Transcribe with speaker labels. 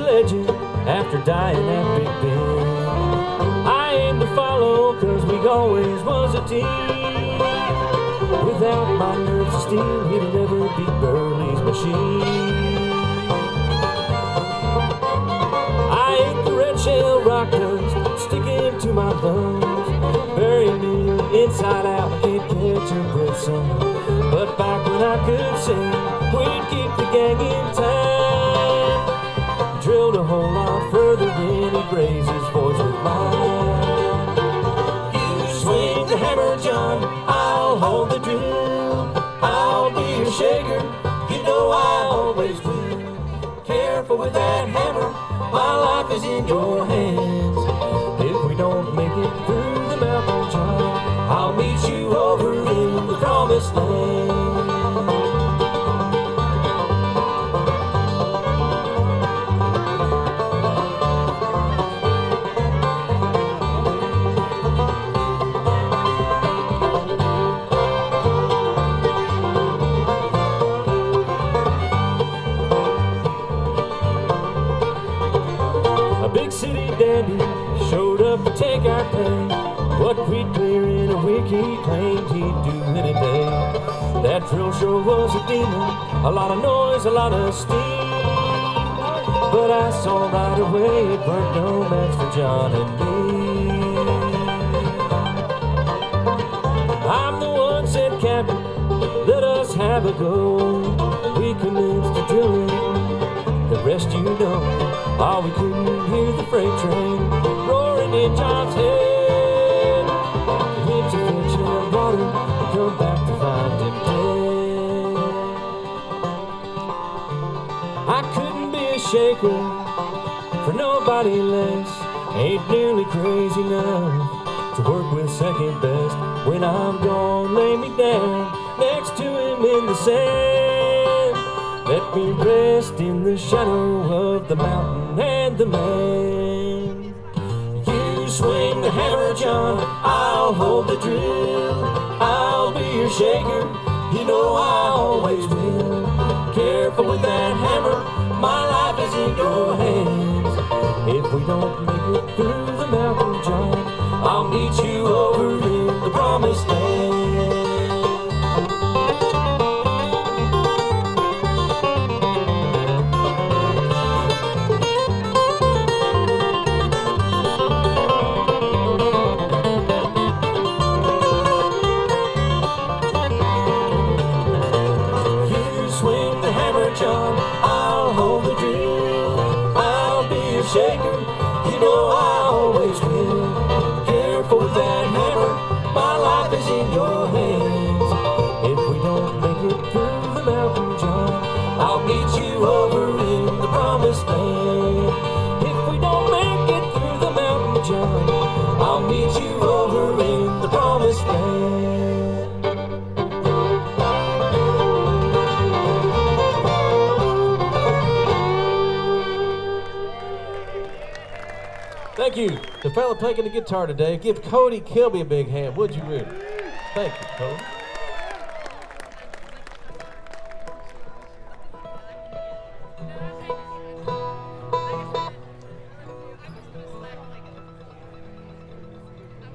Speaker 1: legend after dying at Big Ben. I aim to follow, cause we always was a team. Without my nerves of steel, he'd never beat Burley's machine. I ate the red shell rock dust, sticking to my lungs. Bury me inside out, can't catch your breath, son. But back when I could sing, we'd keep the gang in time. Drilled a whole lot further than he'd raise his voice with mine. You swing the hammer, John, I'll hold the drill. I'll be your shaker, you know I always will. Careful with that hammer, my life is in your hands. If we don't make it through the mountain, John, I'll meet you over in the promised land. A big city dandy showed up to take our pay. What we'd clear in a week he claimed he'd do in a day. That drill show was a demon, a lot of noise, a lot of steam. But I saw right away it weren't no match for John and me. I'm the one, said Captain, let us have a go. We commenced to drilling, the rest you know. Oh, we couldn't hear the freight train roaring in John's head. We went to fetch him water and come back to find him dead. I couldn't be a shaker for nobody less. Ain't nearly crazy enough to work with second best. When I'm gone, lay me down next to him in the sand. Let me rest in the shadow of the mountain and the man. You swing the hammer, John, I'll hold the drill. I'll be your shaker, you know I always will. Careful with that hammer, my life is in your hands. If we don't make it through the mountain, John, I'll meet you over in the promised land. Swing the hammer, John, I'll hold the drill. I'll be your shaker, you know I always will. Careful with that hammer, my life is in your hands. If we don't make it through the mountain, John, I'll meet you over in the promised land. If we don't make it through the mountain, John, I'll meet you over in the promised land.
Speaker 2: Thank you. The fella playing the guitar today. Give Cody Kilby a big hand, would you, Rudy? Thank you, Cody.